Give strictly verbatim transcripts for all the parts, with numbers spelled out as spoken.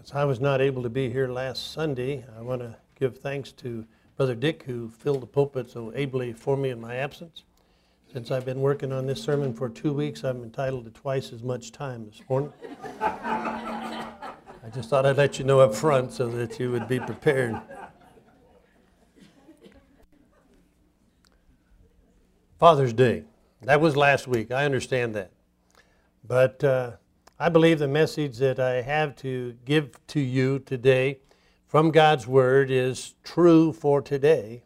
As I was not able to be here last Sunday, I want to give thanks to Brother Dick, who filled the pulpit so ably for me in my absence. Since I've been working on this sermon for two weeks, I'm entitled to twice as much time this morning. I just thought I'd let you know up front so that you would be prepared. Father's Day. That was last week. I understand that. But uh, I believe the message that I have to give to you today from God's Word is true for today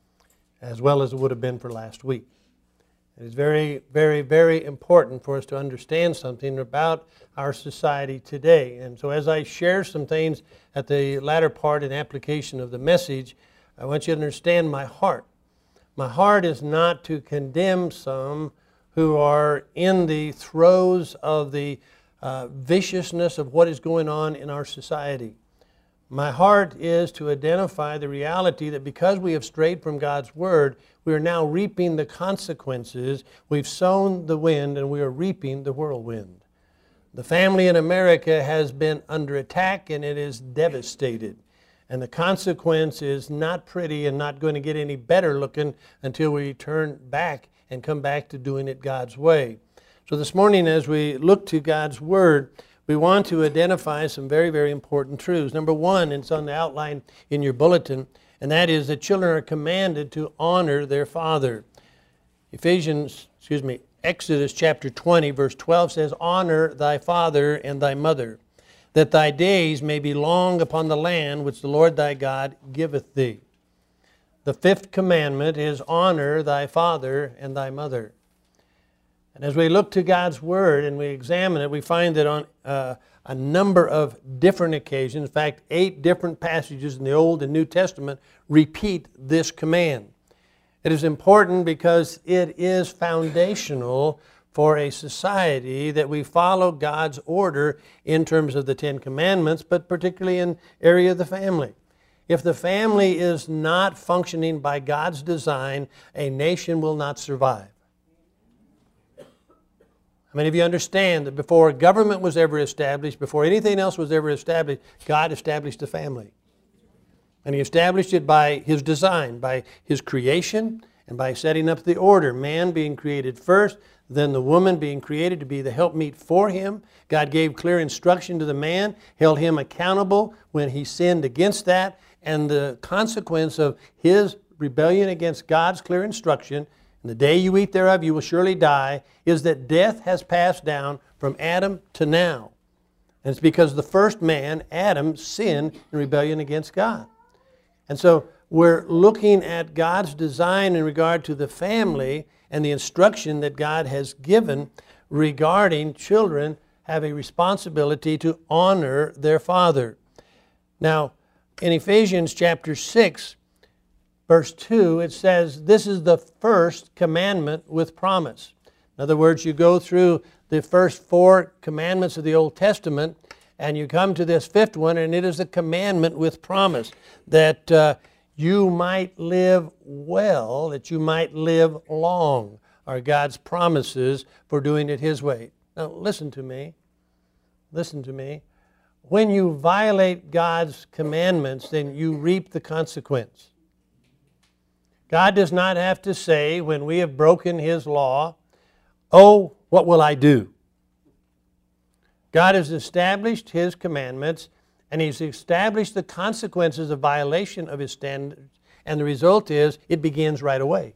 as well as it would have been for last week. It is very, very, very important for us to understand something about our society today. And so as I share some things at the latter part and application of the message, I want you to understand my heart. My heart is not to condemn some who are in the throes of the uh, viciousness of what is going on in our society. My heart is to identify the reality that because we have strayed from God's Word, we are now reaping the consequences. We've sown the wind and we are reaping the whirlwind. The family in America has been under attack and it is devastated. And the consequence is not pretty and not going to get any better looking until we turn back and come back to doing it God's way. So this morning as we look to God's Word, we want to identify some very, very important truths. Number one, and it's on the outline in your bulletin, and that is that children are commanded to honor their father. Ephesians, excuse me, Exodus chapter twenty, verse twelve says, "Honor thy father and thy mother, that thy days may be long upon the land which the Lord thy God giveth thee." The fifth commandment is honor thy father and thy mother. And as we look to God's Word and we examine it, we find that on uh, a number of different occasions, in fact, eight different passages in the Old and New Testament repeat this command. It is important because it is foundational for a society that we follow God's order in terms of the Ten Commandments, but particularly in the area of the family. If the family is not functioning by God's design, a nation will not survive. How many of you understand that before government was ever established, before anything else was ever established, God established the family? And He established it by His design, by His creation, and by setting up the order. Man being created first, then the woman being created to be the helpmeet for him. God gave clear instruction to the man, held him accountable when he sinned against that, and the consequence of his rebellion against God's clear instruction, "And the day you eat thereof you will surely die," is that death has passed down from Adam to now. And it's because the first man, Adam, sinned in rebellion against God. And so we're looking at God's design in regard to the family and the instruction that God has given regarding children have a responsibility to honor their father. Now, in Ephesians chapter six, verse two, it says, "This is the first commandment with promise." In other words, you go through the first four commandments of the Old Testament, and you come to this fifth one, and it is a commandment with promise, that uh, you might live well, that you might live long, are God's promises for doing it His way. Now, listen to me. Listen to me. When you violate God's commandments, then you reap the consequence. God does not have to say when we have broken His law, "Oh, what will I do?" God has established His commandments, and He's established the consequences of violation of His standards, and the result is it begins right away.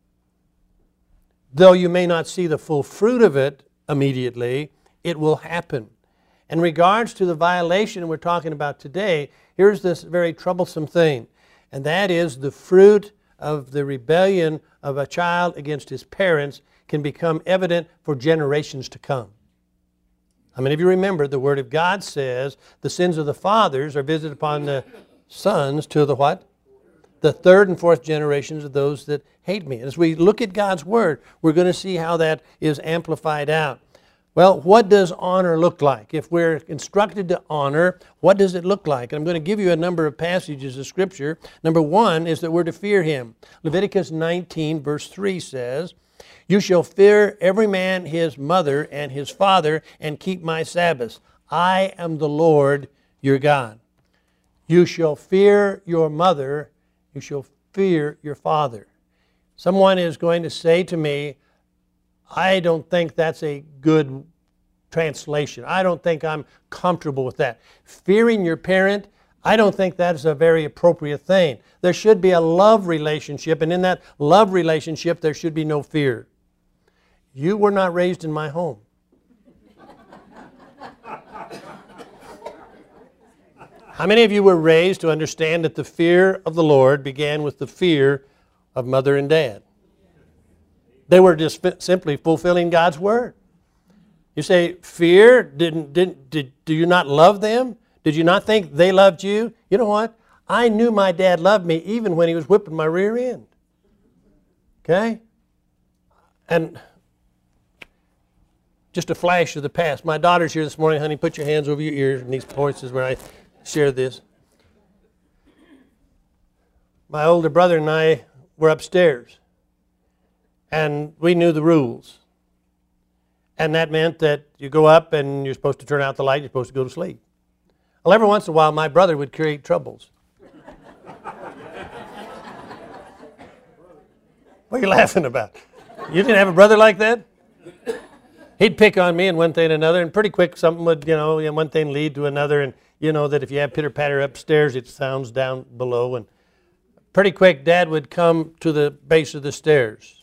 Though you may not see the full fruit of it immediately, it will happen. In regards to the violation we're talking about today, here's this very troublesome thing, and that is the fruit of the rebellion of a child against his parents can become evident for generations to come. How many of you remember the Word of God says the sins of the fathers are visited upon the sons to the what? The third and fourth generations of those that hate me. And as we look at God's Word, we're going to see how that is amplified out. Well, what does honor look like? If we're instructed to honor, what does it look like? And I'm going to give you a number of passages of Scripture. Number one is that we're to fear Him. Leviticus nineteen verse three says, "You shall fear every man his mother and his father, and keep my Sabbaths. I am the Lord your God. You shall fear your mother, you shall fear your father. Someone is going to say to me, I don't think that's a good translation. I don't think I'm comfortable with that. Fearing your parent, I don't think that is a very appropriate thing. There should be a love relationship, and in that love relationship, there should be no fear. You were not raised in my home. How many of you were raised to understand that the fear of the Lord began with the fear of mother and dad? They were just simply fulfilling God's word. You say, fear? Didn't, didn't, did, do you not love them? Did you not think they loved you? You know what? I knew my dad loved me even when he was whipping my rear end. Okay? And just a flash of the past. My daughter's here this morning. Honey, put your hands over your ears in these places where I share this. My older brother and I were upstairs, and we knew the rules. And that meant that you go up and you're supposed to turn out the light, you're supposed to go to sleep. Well, every once in a while, my brother would create troubles. What are you laughing about? You didn't have a brother like that? He'd pick on me and one thing and another, and pretty quick something would, you know, one thing lead to another, and you know that if you have pitter-patter upstairs, it sounds down below, and pretty quick Dad would come to the base of the stairs.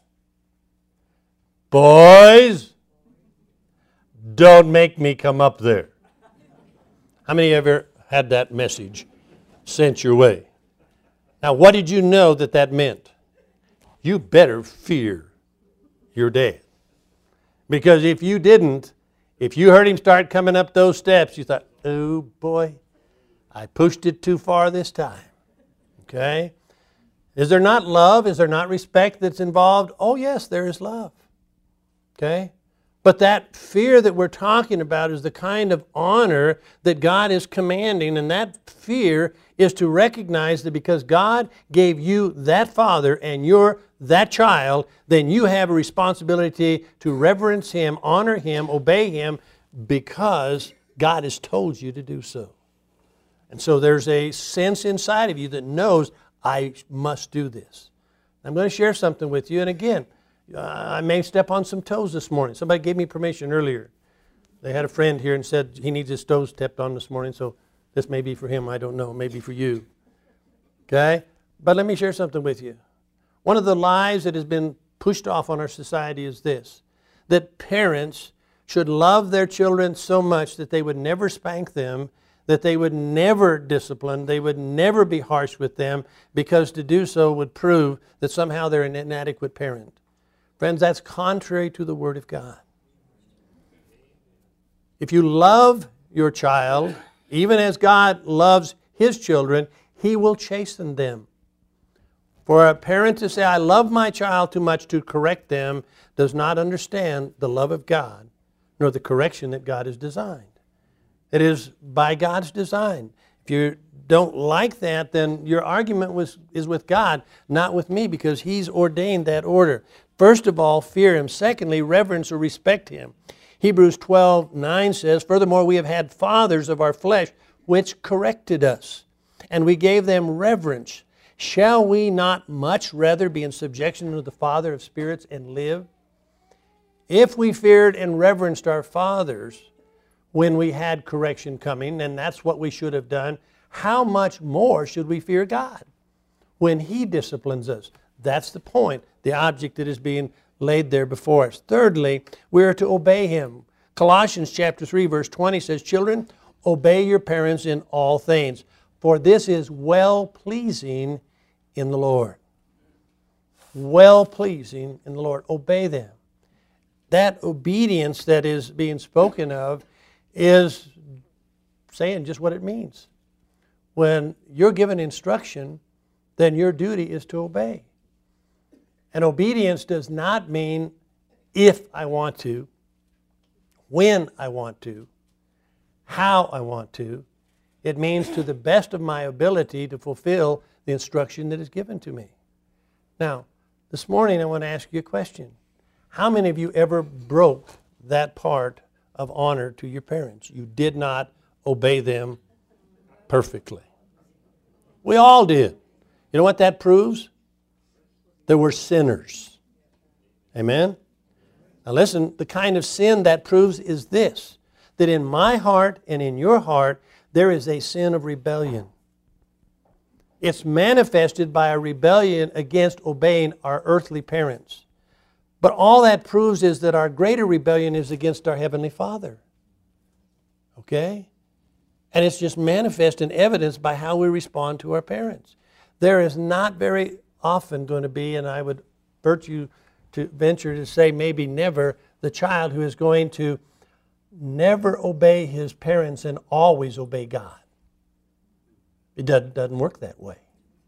Boys, don't make me come up there. How many of you ever had that message sent your way? Now, what did you know that that meant? You better fear your dad. Because if you didn't, if you heard him start coming up those steps, you thought, oh boy, I pushed it too far this time. Okay? Is there not love? Is there not respect that's involved? Oh yes, there is love. Okay? But that fear that we're talking about is the kind of honor that God is commanding, and that fear is to recognize that because God gave you that father and you're that child, then you have a responsibility to reverence him, honor him, obey him, because God has told you to do so. And so there's a sense inside of you that knows, I must do this. I'm going to share something with you, and again, Uh, I may step on some toes this morning. Somebody gave me permission earlier. They had a friend here and said he needs his toes stepped on this morning, so this may be for him, I don't know, maybe for you. Okay? But let me share something with you. One of the lies that has been pushed off on our society is this, that parents should love their children so much that they would never spank them, that they would never discipline, they would never be harsh with them, because to do so would prove that somehow they're an inadequate parent. Friends, that's contrary to the Word of God. If you love your child, even as God loves His children, He will chasten them. For a parent to say, I love my child too much to correct them, does not understand the love of God, nor the correction that God has designed. It is by God's design. If you don't like that, then your argument was, is with God, not with me, because He's ordained that order. First of all, fear Him. Secondly, reverence or respect Him. Hebrews twelve nine says, furthermore, we have had fathers of our flesh which corrected us, and we gave them reverence. Shall we not much rather be in subjection to the Father of spirits and live? If we feared and reverenced our fathers when we had correction coming, and that's what we should have done, how much more should we fear God when He disciplines us? That's the point, the object that is being laid there before us. Thirdly, we are to obey Him. Colossians chapter three, verse twenty says, children, obey your parents in all things, for this is well-pleasing in the Lord. Well-pleasing in the Lord. Obey them. That obedience that is being spoken of is saying just what it means. When you're given instruction, then your duty is to obey. And obedience does not mean if I want to, when I want to, how I want to. It means to the best of my ability to fulfill the instruction that is given to me. Now, this morning I want to ask you a question. How many of you ever broke that part of honor to your parents? You did not obey them perfectly. We all did. You know what that proves? That we're sinners. Amen? Now listen, the kind of sin that proves is this, that in my heart and in your heart, there is a sin of rebellion. It's manifested by a rebellion against obeying our earthly parents. But all that proves is that our greater rebellion is against our Heavenly Father. Okay? And it's just manifest and evidenced by how we respond to our parents. There is not very often going to be, and I would urge you to venture to say maybe never, the child who is going to never obey his parents and always obey God. It doesn't, doesn't work that way.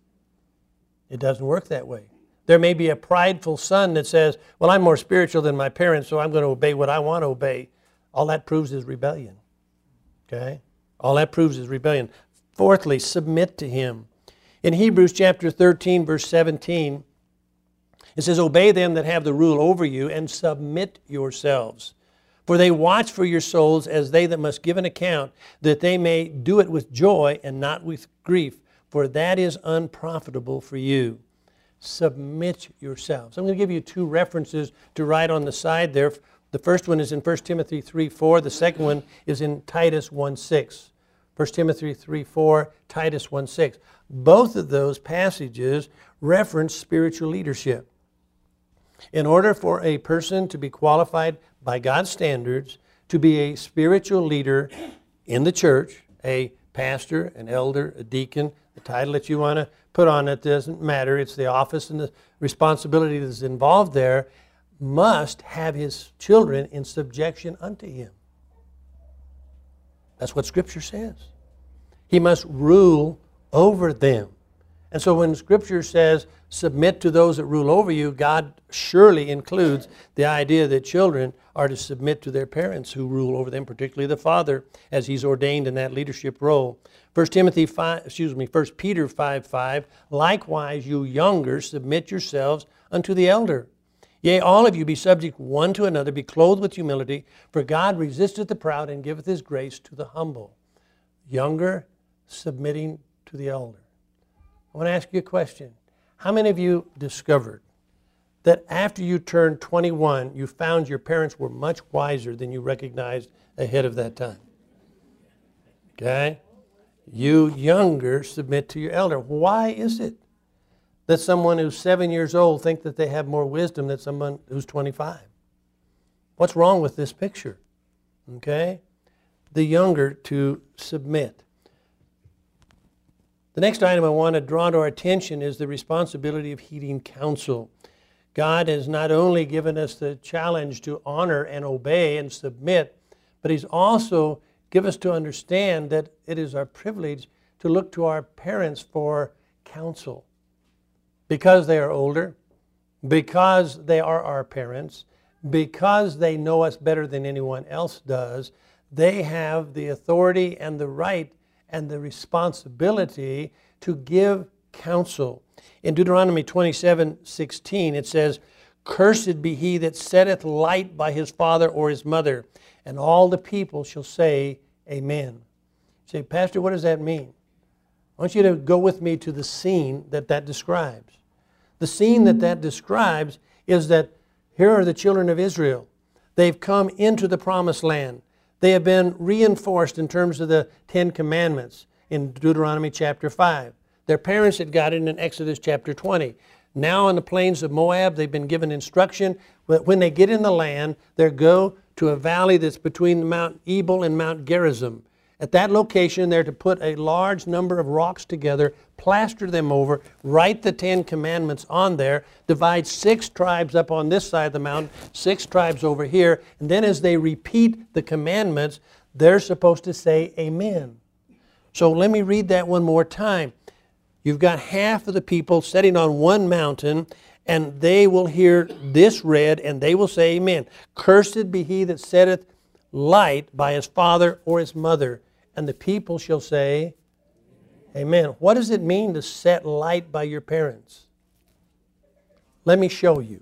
It doesn't work that way. There may be a prideful son that says, well, I'm more spiritual than my parents, so I'm going to obey what I want to obey. All that proves is rebellion. Okay? All that proves is rebellion. Fourthly, submit to him. In Hebrews chapter thirteen, verse seventeen, it says, obey them that have the rule over you and submit yourselves. For they watch for your souls as they that must give an account, that they may do it with joy and not with grief, for that is unprofitable for you. Submit yourselves. I'm going to give you two references to write on the side there. The first one is in First Timothy three four. The second one is in Titus one six. First Timothy three four, Titus one six. Both of those passages reference spiritual leadership. In order for a person to be qualified by God's standards to be a spiritual leader in the church, a pastor, an elder, a deacon, the title that you want to put on it doesn't matter. It's the office and the responsibility that's involved there, must have his children in subjection unto him. That's what Scripture says. He must rule over them. And so when Scripture says, submit to those that rule over you, God surely includes the idea that children are to submit to their parents who rule over them, particularly the father, as he's ordained in that leadership role. First Timothy five, excuse me, First Peter five five, likewise you younger submit yourselves unto the elder. Yea, all of you be subject one to another, be clothed with humility, for God resisteth the proud and giveth his grace to the humble. Younger submitting to the elder. I want to ask you a question. How many of you discovered that after you turned twenty-one, you found your parents were much wiser than you recognized ahead of that time? Okay? You younger submit to your elder. Why is it that someone who's seven years old think that they have more wisdom than someone who's twenty-five? What's wrong with this picture? Okay? The younger to submit. The next item I want to draw to our attention is the responsibility of heeding counsel. God has not only given us the challenge to honor and obey and submit, but He's also given us to understand that it is our privilege to look to our parents for counsel. Because they are older, because they are our parents, because they know us better than anyone else does, they have the authority and the right and the responsibility to give counsel. In Deuteronomy twenty-seven sixteen, it says, cursed be he that setteth light by his father or his mother, and all the people shall say, Amen. You say, Pastor, what does that mean? I want you to go with me to the scene that that describes. The scene that that describes is that here are the children of Israel. They've come into the promised land. They have been reinforced in terms of the Ten Commandments in Deuteronomy chapter five. Their parents had got it in Exodus chapter twenty. Now on the plains of Moab, they've been given instruction that when they get in the land, they go to a valley that's between Mount Ebal and Mount Gerizim. At that location, they're to put a large number of rocks together, plaster them over, write the Ten Commandments on there, divide six tribes up on this side of the mountain, six tribes over here, and then as they repeat the commandments, they're supposed to say Amen. So let me read that one more time. You've got half of the people sitting on one mountain, and they will hear this read, and they will say Amen. Cursed be he that setteth light by his father or his mother, and the people shall say Amen. What does it mean to set light by your parents? Let me show you.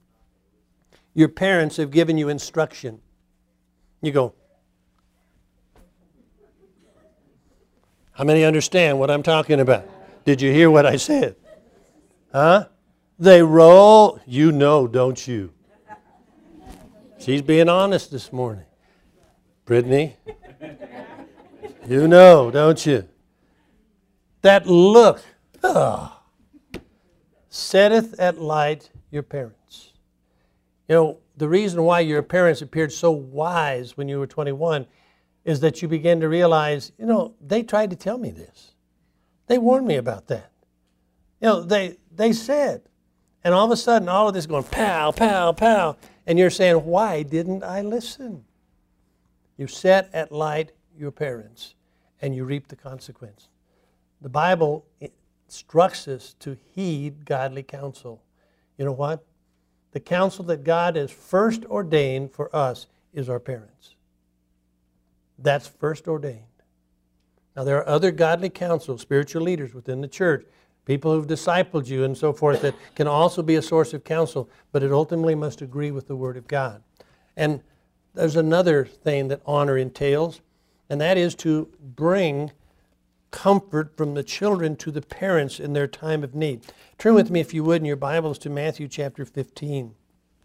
Your parents have given you instruction. You go, How many understand what I'm talking about? Did you hear what I said? Huh? They roll. You know, don't you? She's being honest this morning. Brittany, you know, don't you? That look, ugh, setteth at light your parents. You know, the reason why your parents appeared so wise when you were twenty-one is that you began to realize, you know, they tried to tell me this. They warned me about that. You know, they, they said, and all of a sudden, all of this going pow, pow, pow, and you're saying, why didn't I listen? You set at light your parents, and you reap the consequence. The Bible instructs us to heed godly counsel. You know what? The counsel that God has first ordained for us is our parents. That's first ordained. Now, there are other godly counsel, spiritual leaders within the church, people who've discipled you and so forth that can also be a source of counsel, but it ultimately must agree with the Word of God. And there's another thing that honor entails, and that is to bring comfort from the children to the parents in their time of need. Turn with me, if you would, in your Bibles to Matthew chapter fifteen.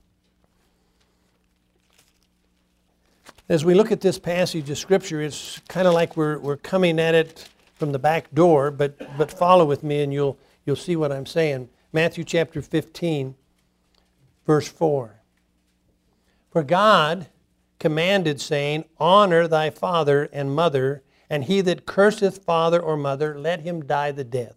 As we look at this passage of Scripture, it's kind of like we're, we're coming at it from the back door, but, but follow with me and you'll, you'll see what I'm saying. Matthew chapter fifteen, verse four. For God commanded, saying, honor thy father and mother, and he that curseth father or mother, let him die the death.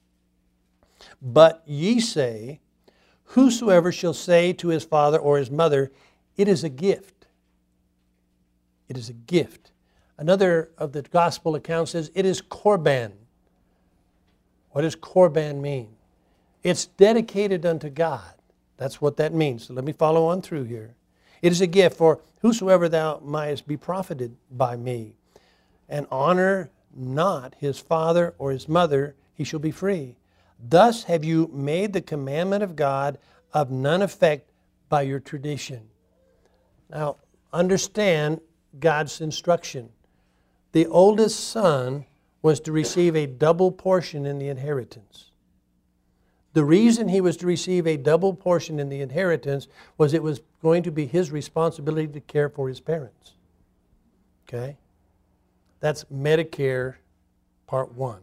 But ye say, whosoever shall say to his father or his mother, it is a gift. It is a gift. Another of the gospel accounts says, it is korban. What does korban mean? It's dedicated unto God. That's what that means. So let me follow on through here. It is a gift for whosoever thou mightest be profited by me. And honor not his father or his mother, he shall be free. Thus have you made the commandment of God of none effect by your tradition. Now, understand God's instruction. The oldest son was to receive a double portion in the inheritance. The reason he was to receive a double portion in the inheritance was it was going to be his responsibility to care for his parents. Okay? That's Medicare part one.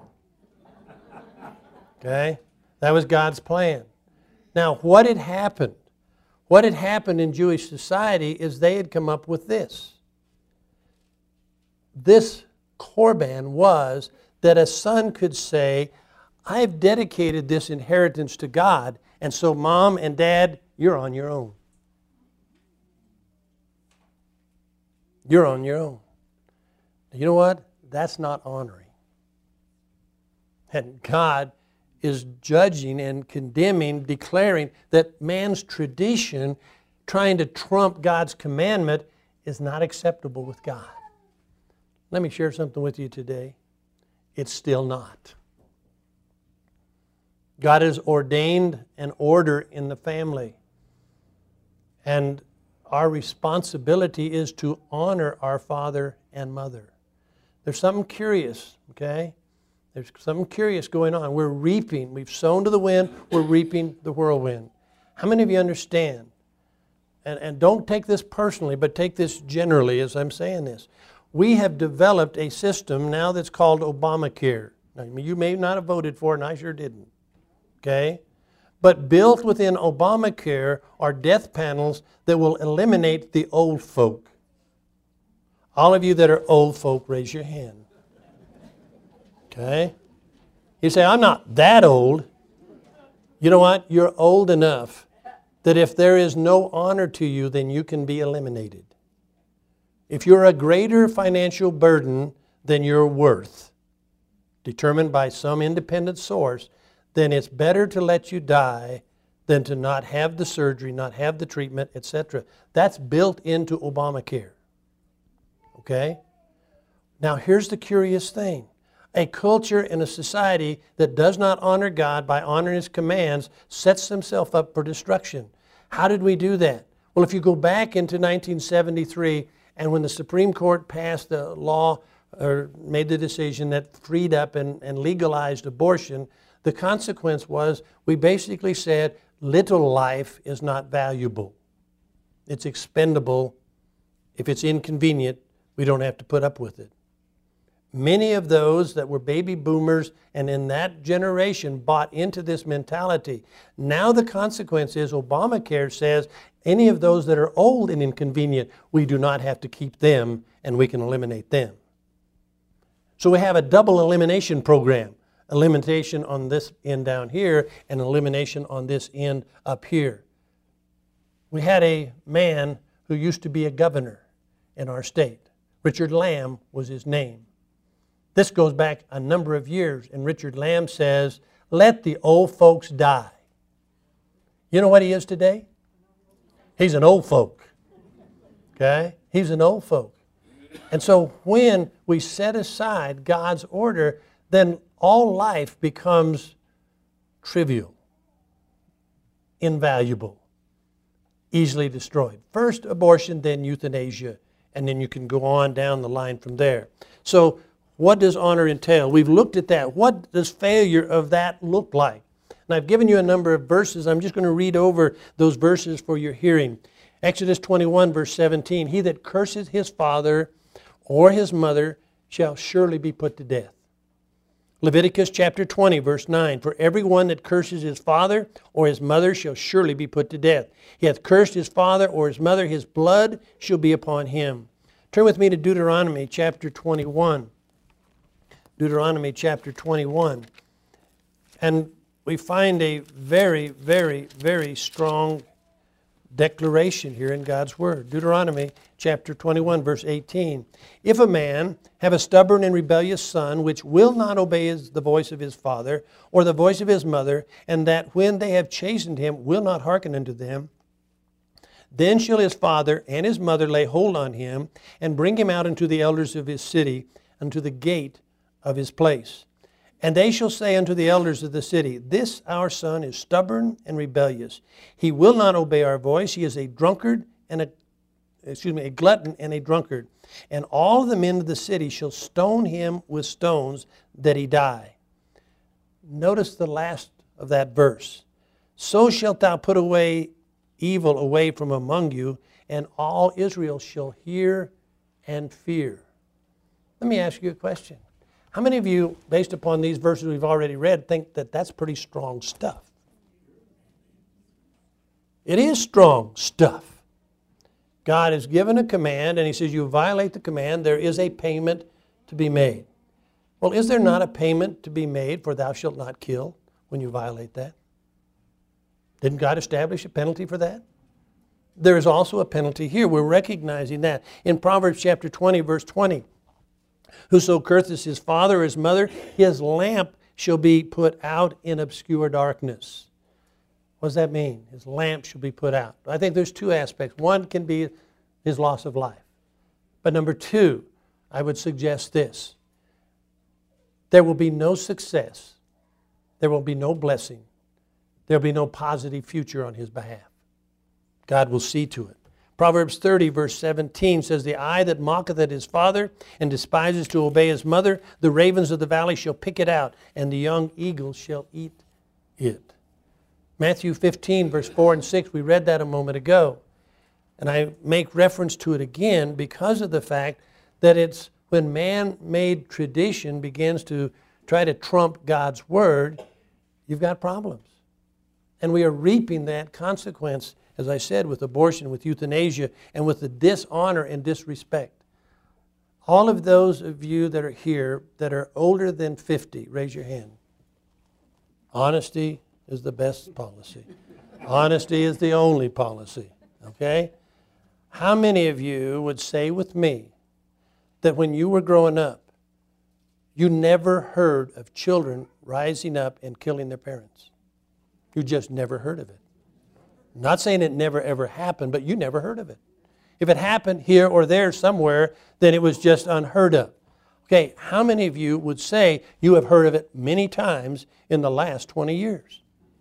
Okay? That was God's plan. Now, what had happened? What had happened in Jewish society is they had come up with this. This korban was that a son could say, I've dedicated this inheritance to God, and so mom and dad, you're on your own. You're on your own. You know what? That's not honoring. And God is judging and condemning, declaring that man's tradition, trying to trump God's commandment, is not acceptable with God. Let me share something with you today. It's still not. God has ordained an order in the family. And our responsibility is to honor our father and mother. There's something curious, okay? There's something curious going on. We're reaping. We've sown to the wind. We're reaping the whirlwind. How many of you understand? And, and don't take this personally, but take this generally as I'm saying this. We have developed a system now that's called Obamacare. Now, you may not have voted for it, and I sure didn't. Okay? But built within Obamacare are death panels that will eliminate the old folk. All of you that are old folk, raise your hand. Okay? You say, I'm not that old. You know what? You're old enough that if there is no honor to you, then you can be eliminated. If you're a greater financial burden than you're worth, determined by some independent source, then it's better to let you die than to not have the surgery, not have the treatment, et cetera. That's built into Obamacare. Okay? Now here's the curious thing. A culture and a society that does not honor God by honoring His commands sets themselves up for destruction. How did we do that? Well, if you go back into nineteen seventy-three, and when the Supreme Court passed the law or made the decision that freed up and, and legalized abortion, the consequence was we basically said little life is not valuable. It's expendable. If it's inconvenient, we don't have to put up with it. Many of those that were baby boomers and in that generation bought into this mentality. Now the consequence is Obamacare says any of those that are old and inconvenient, we do not have to keep them and we can eliminate them. So we have a double elimination program. Elimination on this end down here and elimination on this end up here. We had a man who used to be a governor in our state. Richard Lamb was his name. This goes back a number of years, and Richard Lamb says, let the old folks die. You know what he is today? He's an old folk. Okay? He's an old folk. And so when we set aside God's order, then all life becomes trivial, invaluable, easily destroyed. First abortion, then euthanasia, and then you can go on down the line from there. So what does honor entail? We've looked at that. What does failure of that look like? And I've given you a number of verses. I'm just going to read over those verses for your hearing. Exodus twenty-one, verse seventeen, he that curses his father or his mother shall surely be put to death. Leviticus chapter twenty, verse nine, for every one that curses his father or his mother shall surely be put to death. He hath cursed his father or his mother, his blood shall be upon him. Turn with me to Deuteronomy chapter twenty-one. Deuteronomy chapter twenty-one. And we find a very, very, very strong declaration here in God's Word. Deuteronomy chapter twenty-one, verse eighteen. If a man have a stubborn and rebellious son, which will not obey his, the voice of his father, or the voice of his mother, and that when they have chastened him will not hearken unto them, then shall his father and his mother lay hold on him, and bring him out unto the elders of his city, unto the gate of his place. And they shall say unto the elders of the city, this our son is stubborn and rebellious. He will not obey our voice. He is a drunkard and a, excuse me, a glutton and a drunkard. And all the men of the city shall stone him with stones that he die. Notice the last of that verse. So shalt thou put away evil away from among you, and all Israel shall hear and fear. Let me ask you a question. How many of you, based upon these verses we've already read, think that that's pretty strong stuff? It is strong stuff. God has given a command, and he says you violate the command, there is a payment to be made. Well, is there not a payment to be made for thou shalt not kill when you violate that? Didn't God establish a penalty for that? There is also a penalty here. We're recognizing that. In Proverbs chapter twenty, verse twenty, whoso curseth his father or his mother, his lamp shall be put out in obscure darkness. What does that mean? His lamp shall be put out. I think there's two aspects. One can be his loss of life. But number two, I would suggest this. There will be no success. There will be no blessing. There will be no positive future on his behalf. God will see to it. Proverbs thirty, verse seventeen says, the eye that mocketh at his father and despises to obey his mother, the ravens of the valley shall pick it out, and the young eagle shall eat it. Matthew fifteen, verse four and six, we read that a moment ago. And I make reference to it again because of the fact that it's when man-made tradition begins to try to trump God's word, you've got problems. And we are reaping that consequence, as I said, with abortion, with euthanasia, and with the dishonor and disrespect. All of those of you that are here that are older than fifty, raise your hand. Honesty is the best policy. Honesty is the only policy, okay? How many of you would say with me that when you were growing up, you never heard of children rising up and killing their parents? You just never heard of it. I'm not saying it never ever happened, but you never heard of it. If it happened here or there somewhere, then it was just unheard of. Okay, how many of you would say you have heard of it many times in the last twenty years?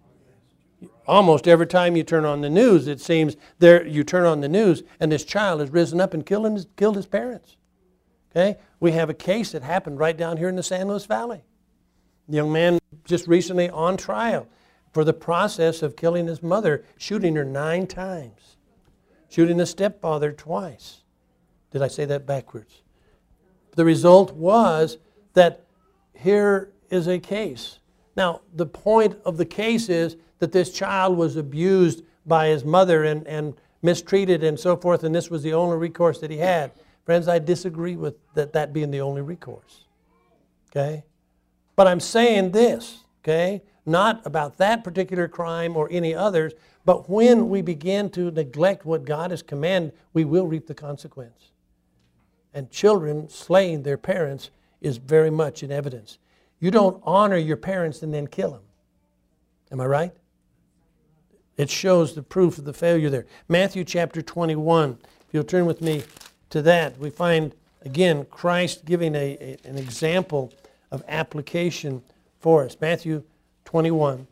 Almost every time you turn on the news, it seems there you turn on the news and this child has risen up and killed his, killed his parents. Okay? We have a case that happened right down here in the San Luis Valley. The young man just recently on trial for the process of killing his mother, shooting her nine times, shooting the stepfather twice. Did I say that backwards? The result was that here is a case. Now, the point of the case is that this child was abused by his mother and, and mistreated and so forth, and this was the only recourse that he had. Friends, I disagree with that, that being the only recourse. Okay? But I'm saying this, okay? Not about that particular crime or any others, but when we begin to neglect what God has commanded, we will reap the consequence. And children slaying their parents is very much in evidence. You don't honor your parents and then kill them. Am I right? It shows the proof of the failure there. Matthew chapter twenty-one, if you'll turn with me to that, we find, again, Christ giving a, a, an example of application for us. Matthew twenty-one,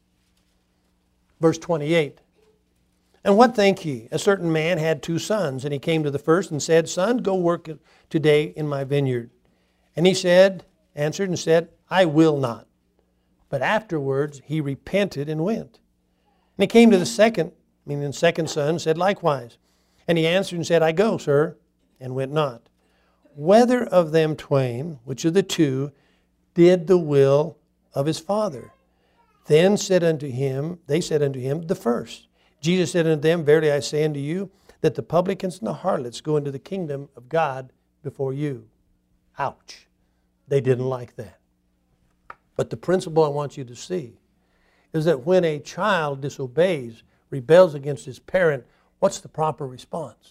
verse twenty-eight. And what think ye? A certain man had two sons, and he came to the first and said, Son, go work today in my vineyard. And he said, answered and said, I will not. But afterwards he repented and went. And he came to the second, meaning the second son, said likewise. And he answered and said, I go, sir, and went not. Whether of them twain, which of the two, did the will of his father? Then said unto him, they said unto him, the first. Jesus said unto them, Verily I say unto you, that the publicans and the harlots go into the kingdom of God before you. Ouch. They didn't like that. But the principle I want you to see is that when a child disobeys, rebels against his parent, what's the proper response?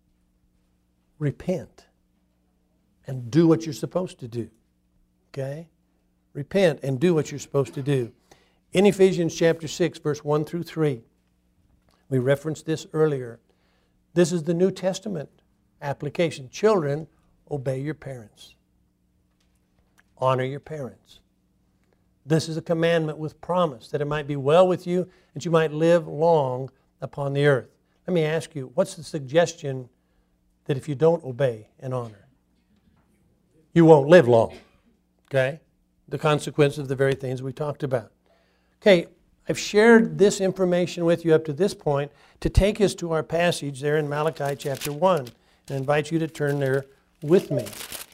Repent and do what you're supposed to do. Okay? Repent and do what you're supposed to do. In Ephesians chapter six, verse one through three, we referenced this earlier. This is the New Testament application. Children, obey your parents. Honor your parents. This is a commandment with promise, that it might be well with you, that you might live long upon the earth. Let me ask you, what's the suggestion that if you don't obey and honor, you won't live long? Okay? The consequence of the very things we talked about. Okay, I've shared this information with you up to this point to take us to our passage there in Malachi chapter one. And I invite you to turn there with me.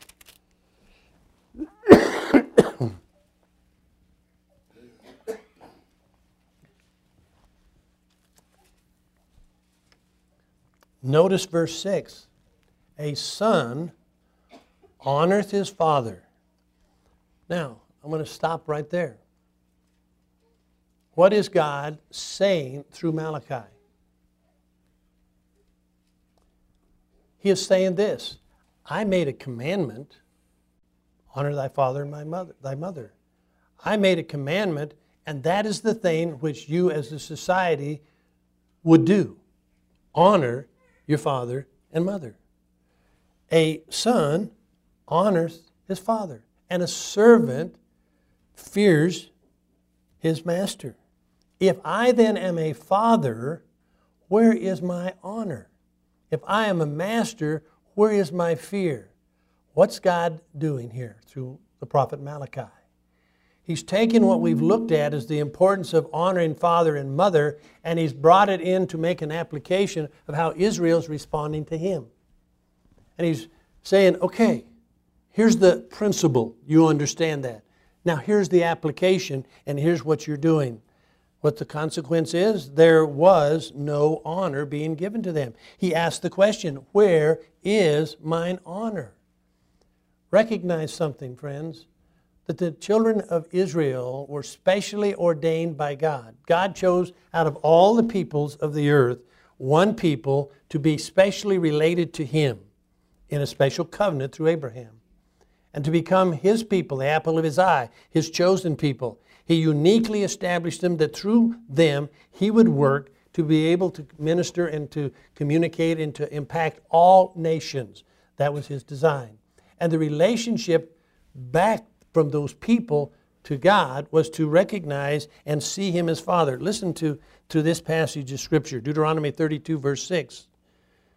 Notice verse six. A son honoreth his father. Now, I'm going to stop right there. What is God saying through Malachi? He is saying this. I made a commandment, honor thy father and my mother, thy mother. I made a commandment, and that is the thing which you as a society would do. Honor your father and mother. A son honors his father, and a servant fears his master. If I then am a father, where is my honor? If I am a master, where is my fear? What's God doing here through the prophet Malachi? He's taken what we've looked at as the importance of honoring father and mother, and he's brought it in to make an application of how Israel's responding to him. And he's saying, okay, here's the principle. You understand that. Now here's the application, and here's what you're doing. What the consequence is, there was no honor being given to them. He asked the question, where is mine honor? Recognize something, friends, that the children of Israel were specially ordained by God. God chose out of all the peoples of the earth, one people to be specially related to Him in a special covenant through Abraham, and to become His people, the apple of His eye, His chosen people. He uniquely established them that through them He would work to be able to minister and to communicate and to impact all nations. That was His design. And the relationship back from those people to God was to recognize and see Him as Father. Listen to, to this passage of Scripture, Deuteronomy thirty-two, verse six.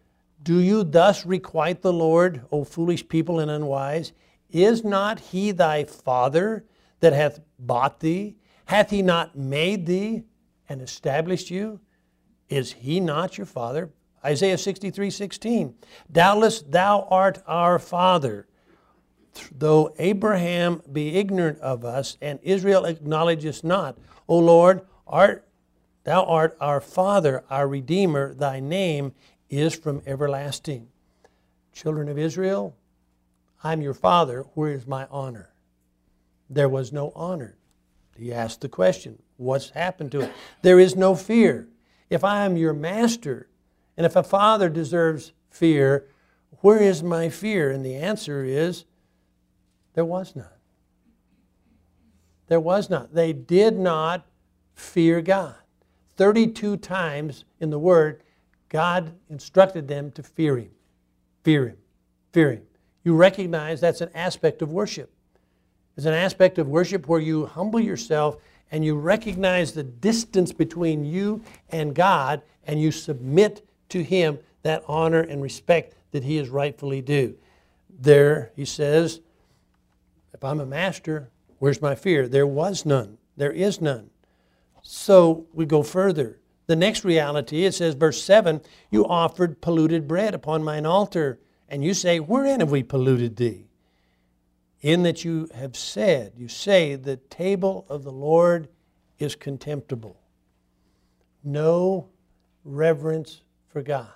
Do you thus requite the Lord, O foolish people and unwise? Is not He thy Father that hath bought thee? Hath He not made thee and established you? Is He not your Father? Isaiah sixty-three sixteen. Doubtless thou art our Father. Though Abraham be ignorant of us, and Israel acknowledge us not, O Lord, art, thou art our Father, our Redeemer. Thy name is from everlasting. Children of Israel, I'm your Father. Where is my honor? There was no honor. He asked the question, what's happened to it? There is no fear. If I am your master, and if a father deserves fear, where is my fear? And the answer is, there was none. There was none. They did not fear God. thirty-two times in the Word, God instructed them to fear Him. Fear Him. Fear Him. You recognize that's an aspect of worship. It's an aspect of worship where you humble yourself and you recognize the distance between you and God, and you submit to Him that honor and respect that He is rightfully due. There, he says, if I'm a master, where's my fear? There was none. There is none. So we go further. The next reality, it says, verse seven, you offered polluted bread upon mine altar, and you say, wherein have we polluted thee? In that you have said, you say, the table of the Lord is contemptible. No reverence for God.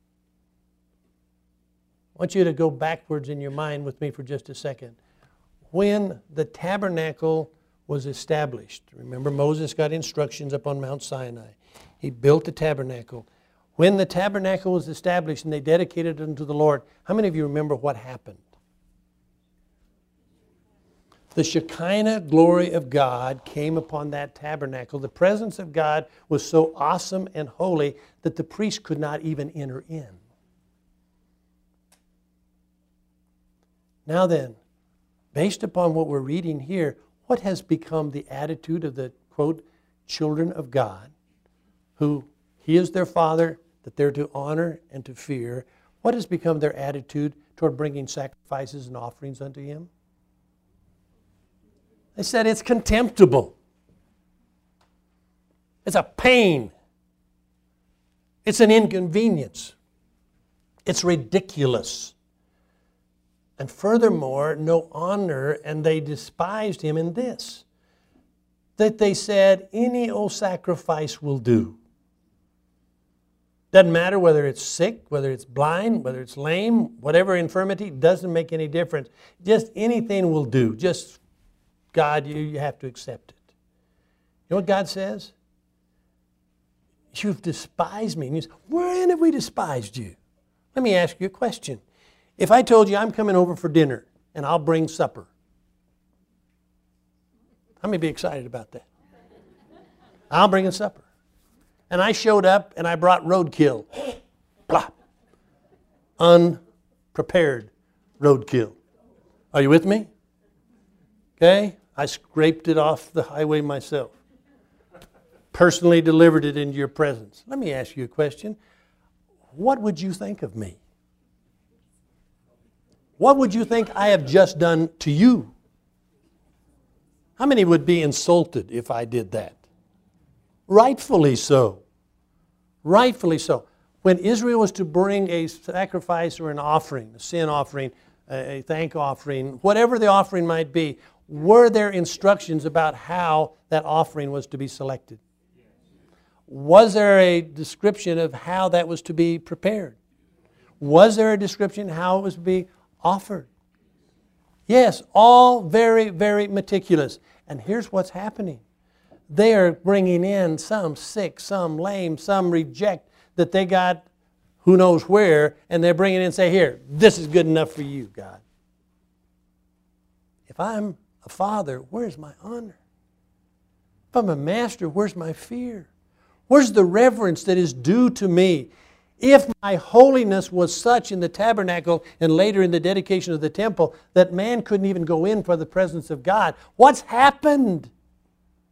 I want you to go backwards in your mind with me for just a second. When the tabernacle was established, remember Moses got instructions up on Mount Sinai. He built the tabernacle. When the tabernacle was established and they dedicated it unto the Lord, how many of you remember what happened? The Shekinah glory of God came upon that tabernacle. The presence of God was so awesome and holy that the priest could not even enter in. Now then, based upon what we're reading here, what has become the attitude of the, quote, children of God, who He is their Father, that they're to honor and to fear? What has become their attitude toward bringing sacrifices and offerings unto Him? They said it's contemptible. It's a pain. It's an inconvenience. It's ridiculous. And furthermore, no honor, and they despised Him in this, that they said, any old sacrifice will do. Doesn't matter whether it's sick, whether it's blind, whether it's lame, whatever infirmity, doesn't make any difference. Just anything will do. Just, God, you, you have to accept it. You know what God says? You've despised me. And you say, wherein have we despised you? Let me ask you a question. If I told you I'm coming over for dinner and I'll bring supper, how many be excited about that? I'll bring a supper. And I showed up and I brought roadkill. Plop. Unprepared roadkill. Are you with me? Okay? I scraped it off the highway myself. Personally delivered it into your presence. Let me ask you a question. What would you think of me? What would you think I have just done to you? How many would be insulted if I did that? Rightfully so. Rightfully so. When Israel was to bring a sacrifice or an offering, a sin offering, a thank offering, whatever the offering might be, were there instructions about how that offering was to be selected? Was there a description of how that was to be prepared? Was there a description how it was to be offered? Yes, all very, very meticulous. And here's what's happening. They are bringing in some sick, some lame, some reject that they got who knows where, and they're bringing in and say, here, this is good enough for you, God. If I'm a father, where's my honor? If I'm a master, where's my fear? Where's the reverence that is due to me? If my holiness was such in the tabernacle and later in the dedication of the temple that man couldn't even go in for the presence of God, what's happened?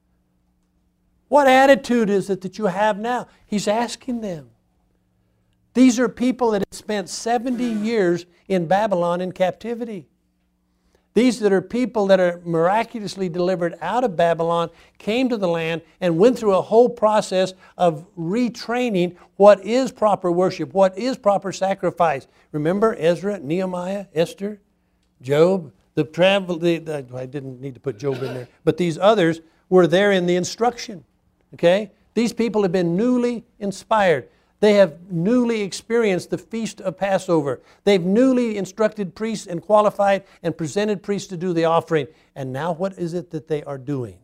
What attitude is it that you have now? He's asking them. These are people that had spent seventy years in Babylon in captivity. These that are people that are miraculously delivered out of Babylon, came to the land and went through a whole process of retraining what is proper worship, what is proper sacrifice. Remember Ezra, Nehemiah, Esther, Job, the travel. The, the, I didn't need to put Job in there, but these others were there in the instruction. Okay, these people have been newly inspired. They have newly experienced the Feast of Passover. They've newly instructed priests and qualified and presented priests to do the offering. And now what is it that they are doing?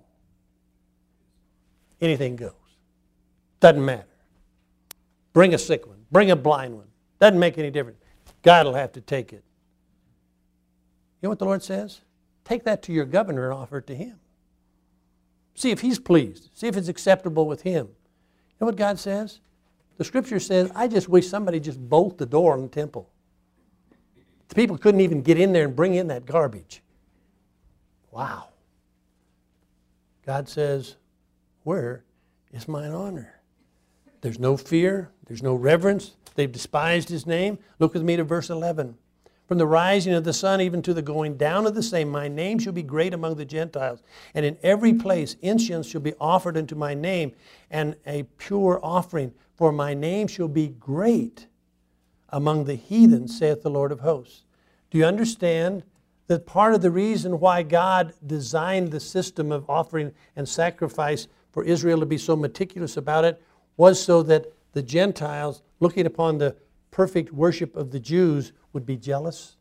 Anything goes. Doesn't matter. Bring a sick one. Bring a blind one. Doesn't make any difference. God will have to take it. You know what the Lord says? Take that to your governor and offer it to him. See if he's pleased. See if it's acceptable with him. You know what God says? The Scripture says, I just wish somebody just bolt the door on the temple. The people couldn't even get in there and bring in that garbage. Wow. God says, where is mine honor? There's no fear. There's no reverence. They've despised his name. Look with me to verse eleven. From the rising of the sun even to the going down of the same, my name shall be great among the Gentiles. And in every place incense shall be offered unto my name, and a pure offering. For my name shall be great among the heathen, saith the Lord of hosts. Do you understand that part of the reason why God designed the system of offering and sacrifice for Israel to be so meticulous about it was so that the Gentiles, looking upon the perfect worship of the Jews, would be jealous?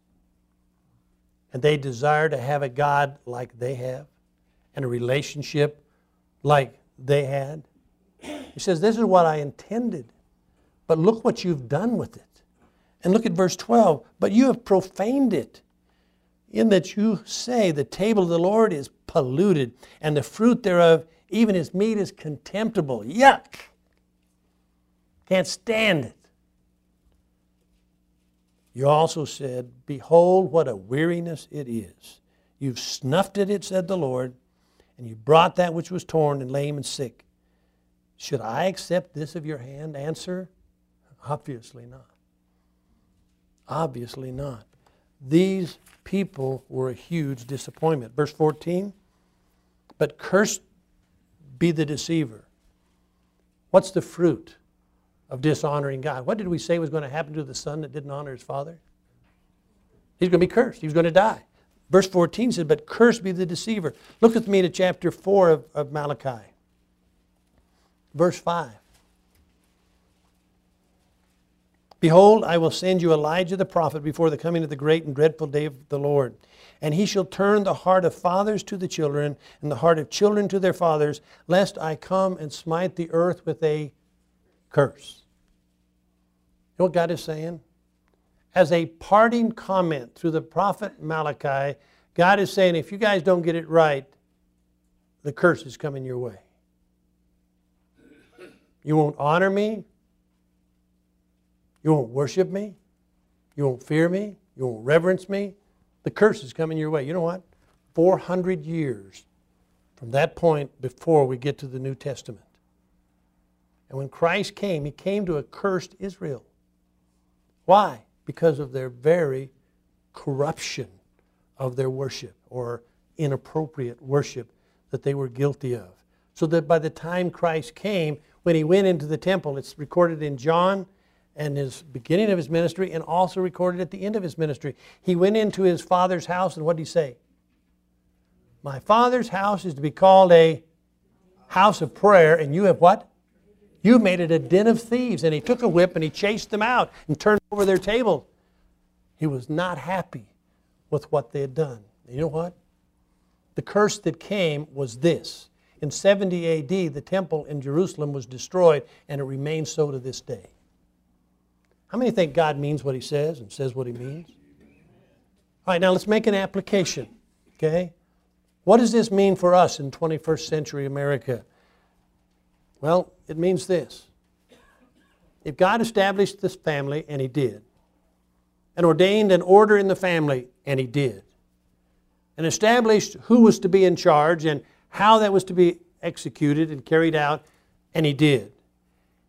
And they desire to have a God like they have and a relationship like they had. He says, this is what I intended, but look what you've done with it. And look at verse twelve. But you have profaned it, in that you say the table of the Lord is polluted, and the fruit thereof, even his meat, is contemptible. Yuck! Can't stand it. You also said, behold, what a weariness it is. You've snuffed at it, said the Lord, and you brought that which was torn and lame and sick. Should I accept this of your hand? Answer, obviously not. Obviously not. These people were a huge disappointment. Verse fourteen, but cursed be the deceiver. What's the fruit of dishonoring God? What did we say was going to happen to the son that didn't honor his father? He's going to be cursed. He's going to die. Verse fourteen says, but cursed be the deceiver. Look with me to chapter four of, of Malachi. Verse five. Behold, I will send you Elijah the prophet before the coming of the great and dreadful day of the Lord. And he shall turn the heart of fathers to the children, and the heart of children to their fathers, lest I come and smite the earth with a curse. You know what God is saying? As a parting comment through the prophet Malachi, God is saying, if you guys don't get it right, the curse is coming your way. You won't honor me. You won't worship me. You won't fear me. You won't reverence me. The curse is coming your way. You know what? four hundred years from that point before we get to the New Testament. And when Christ came, he came to a cursed Israel. Why? Because of their very corruption of their worship, or inappropriate worship that they were guilty of. So that by the time Christ came, when he went into the temple, it's recorded in John and his beginning of his ministry, and also recorded at the end of his ministry. He went into his father's house, and what did he say? My father's house is to be called a house of prayer, and you have what? You made it a den of thieves. And he took a whip and he chased them out and turned over their table. He was not happy with what they had done. And you know what? The curse that came was this. In seventy A D, the temple in Jerusalem was destroyed, and it remains so to this day. How many think God means what he says and says what he means? All right, now let's make an application. Okay? What does this mean for us in twenty-first century America? Well, it means this. If God established this family, and he did, and ordained an order in the family, and he did, and established who was to be in charge and how that was to be executed and carried out, and he did.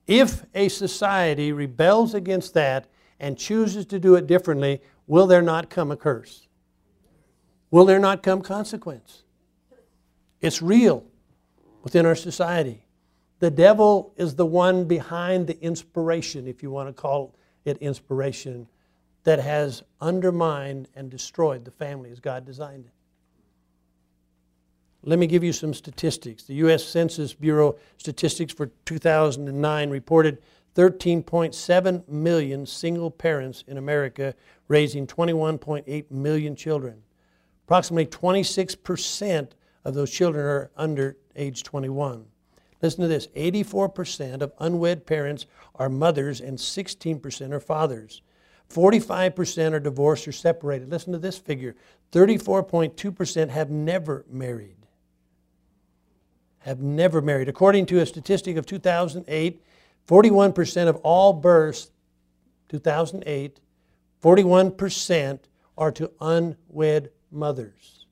If a society rebels against that and chooses to do it differently, will there not come a curse? Will there not come consequence? It's real within our society. The devil is the one behind the inspiration, if you want to call it inspiration, that has undermined and destroyed the family as God designed it. Let me give you some statistics. The U S Census Bureau statistics for two thousand nine reported thirteen point seven million single parents in America, raising twenty-one point eight million children. Approximately twenty-six percent of those children are under age twenty-one. Listen to this, eighty-four percent of unwed parents are mothers and sixteen percent are fathers. forty-five percent are divorced or separated. Listen to this figure, thirty-four point two percent have never married. Have never married. According to a statistic of two thousand eight, forty-one percent of all births, two thousand eight, forty-one percent are to unwed mothers.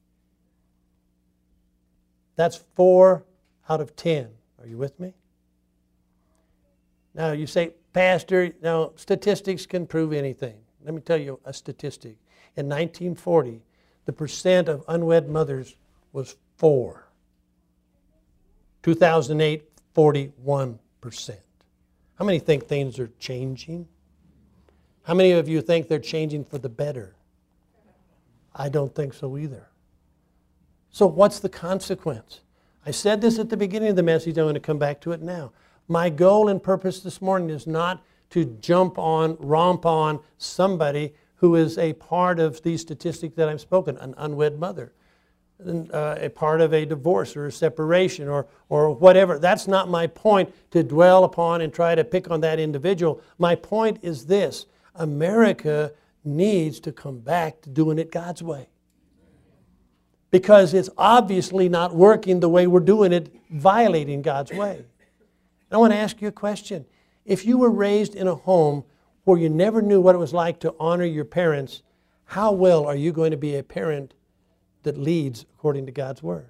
That's four out of ten. Are you with me? Now you say, Pastor, now statistics can prove anything. Let me tell you a statistic. In nineteen forty, the percent of unwed mothers was four. two thousand eight, forty-one percent. How many think things are changing? How many of you think they're changing for the better? I don't think so either. So what's the consequence? I said this at the beginning of the message. I'm going to come back to it now. My goal and purpose this morning is not to jump on, romp on somebody who is a part of these statistics that I've spoken, an unwed mother, uh, a part of a divorce or a separation or, or whatever. That's not my point to dwell upon and try to pick on that individual. My point is this: America needs to come back to doing it God's way. Because it's obviously not working the way we're doing it, violating God's way. And I want to ask you a question. If you were raised in a home where you never knew what it was like to honor your parents, how well are you going to be a parent that leads according to God's Word?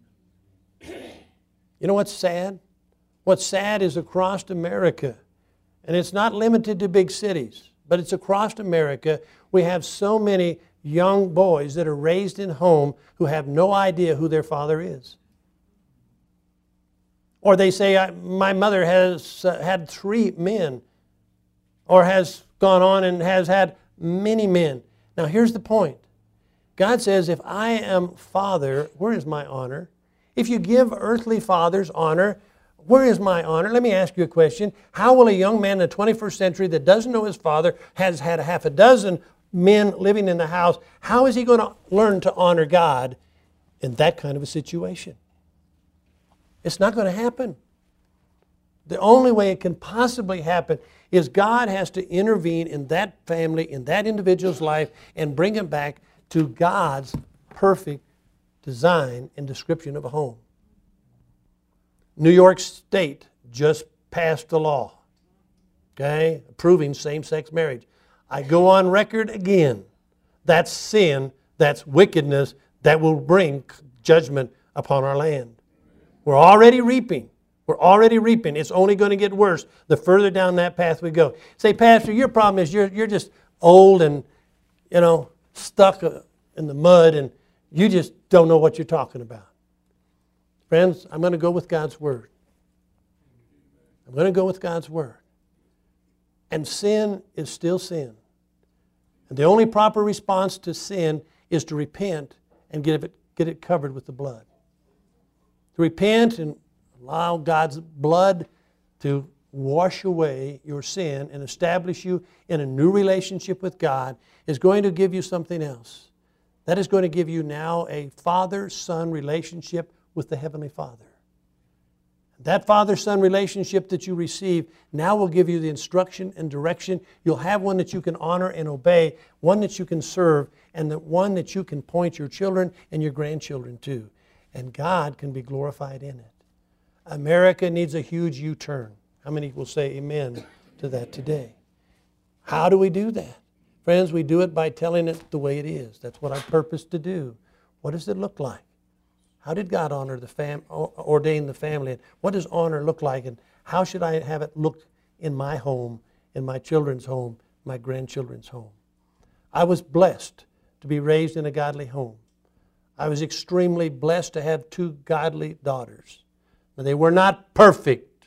You know what's sad? What's sad is across America, and it's not limited to big cities, but it's across America, we have so many young boys that are raised in home who have no idea who their father is. Or they say, my mother has uh, had three men, or has gone on and has had many men. Now here's the point. God says, if I am father, where is my honor? If you give earthly fathers honor, where is my honor? Let me ask you a question. How will a young man in the twenty-first century that doesn't know his father, has had a half a dozen men living in the house, how is he going to learn to honor God in that kind of a situation? It's not going to happen. The only way it can possibly happen is God has to intervene in that family, in that individual's life, and bring him back to God's perfect design and description of a home. New York State just passed a law, okay, approving same-sex marriage. I go on record again. That's sin, that's wickedness, that will bring judgment upon our land. We're already reaping. We're already reaping. It's only going to get worse the further down that path we go. Say, Pastor, your problem is you're, you're just old and, you know, stuck in the mud and you just don't know what you're talking about. Friends, I'm going to go with God's Word. I'm going to go with God's Word. And sin is still sin. And the only proper response to sin is to repent and get it, get it covered with the blood. To repent and allow God's blood to wash away your sin and establish you in a new relationship with God is going to give you something else. That is going to give you now a father-son relationship with the Heavenly Father. That father-son relationship that you receive now will give you the instruction and direction. You'll have one that you can honor and obey, one that you can serve, and the one that you can point your children and your grandchildren to. And God can be glorified in it. America needs a huge U-turn. How many will say amen to that today? How do we do that? Friends, we do it by telling it the way it is. That's what I purpose to do. What does it look like? How did God honor the fam, ordain the family? And what does honor look like? And How should I have it look in my home, in my children's home, my grandchildren's home? I was blessed to be raised in a godly home. I was extremely blessed to have two godly daughters. But they were not perfect.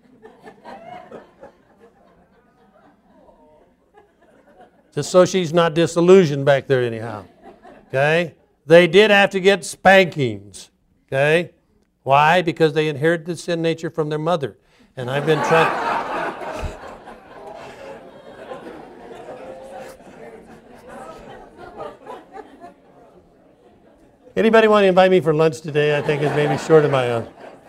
Just so she's not disillusioned back there anyhow. Okay? They did have to get spankings. Okay? Why? Because they inherited the sin nature from their mother. And I've been trying... Anybody want to invite me for lunch today? I think it's maybe short of my own.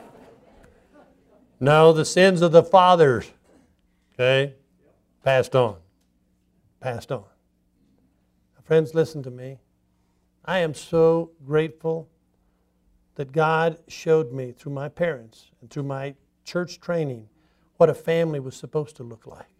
No, the sins of the fathers, okay, passed on. Passed on. Friends, listen to me. I am so grateful that God showed me through my parents and through my church training what a family was supposed to look like.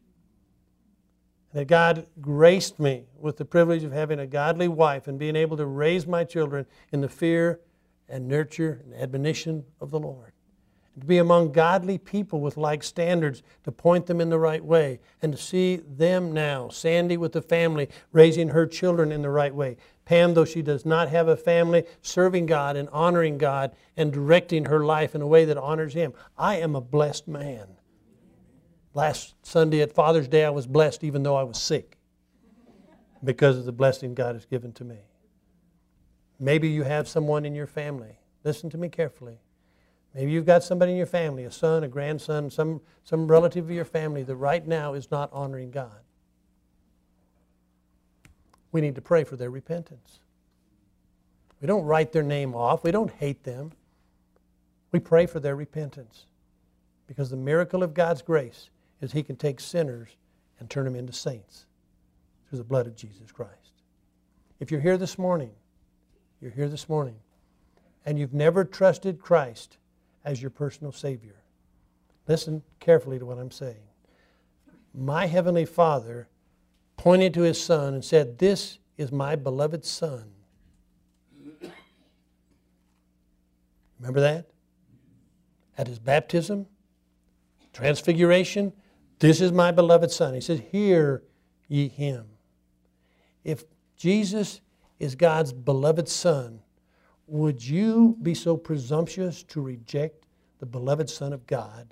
That God graced me with the privilege of having a godly wife and being able to raise my children in the fear and nurture and admonition of the Lord. And to be among godly people with like standards to point them in the right way. And to see them now, Sandy with the family, raising her children in the right way. Pam, though she does not have a family, serving God and honoring God and directing her life in a way that honors Him. I am a blessed man. Last Sunday at Father's Day, I was blessed even though I was sick because of the blessing God has given to me. Maybe you have someone in your family. Listen to me carefully. Maybe you've got somebody in your family, a son, a grandson, some, some relative of your family that right now is not honoring God. We need to pray for their repentance. We don't write their name off. We don't hate them. We pray for their repentance because the miracle of God's grace is He can take sinners and turn them into saints through the blood of Jesus Christ. If you're here this morning, you're here this morning, and you've never trusted Christ as your personal Savior, listen carefully to what I'm saying. My Heavenly Father pointed to His Son and said, "This is my beloved Son." Remember that? At His baptism, transfiguration, "This is my beloved Son." He says, "Hear ye Him." If Jesus is God's beloved Son, would you be so presumptuous to reject the beloved Son of God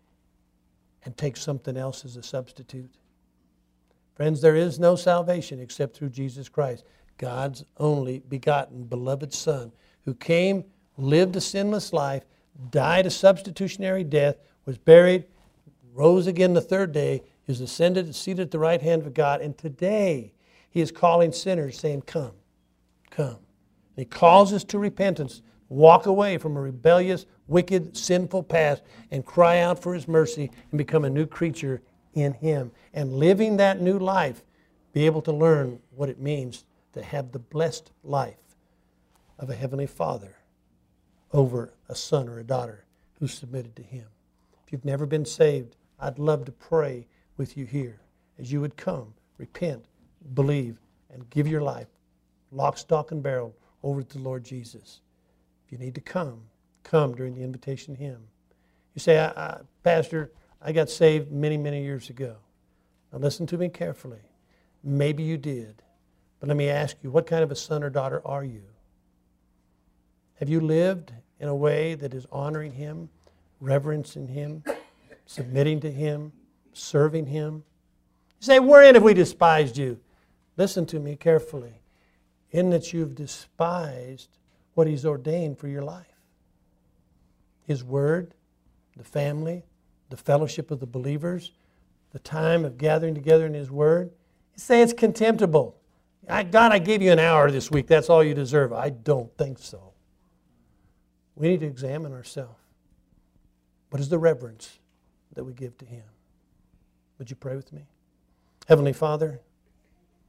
and take something else as a substitute? Friends, there is no salvation except through Jesus Christ, God's only begotten beloved Son, who came, lived a sinless life, died a substitutionary death, was buried, rose again the third day, is ascended and seated at the right hand of God, and today He is calling sinners, saying, "Come, come." And He calls us to repentance, walk away from a rebellious, wicked, sinful past, and cry out for His mercy and become a new creature in Him. And living that new life, be able to learn what it means to have the blessed life of a Heavenly Father over a son or a daughter who's submitted to Him. If you've never been saved, I'd love to pray with you here as you would come, repent, believe, and give your life, lock, stock, and barrel, over to the Lord Jesus. If you need to come, come during the invitation hymn. You say, I, I, Pastor, I got saved many, many years ago. Now listen to me carefully. Maybe you did. But let me ask you, what kind of a son or daughter are you? Have you lived in a way that is honoring Him, reverencing Him, submitting to Him, serving Him? You say, wherein have we despised you? Listen to me carefully. In that you've despised what He's ordained for your life. His Word, the family, the fellowship of the believers, the time of gathering together in His Word. You say it's contemptible. I, God, I gave you an hour this week. That's all you deserve. I don't think so. We need to examine ourselves. What is the reverence that we give to Him? Would you pray with me? Heavenly Father,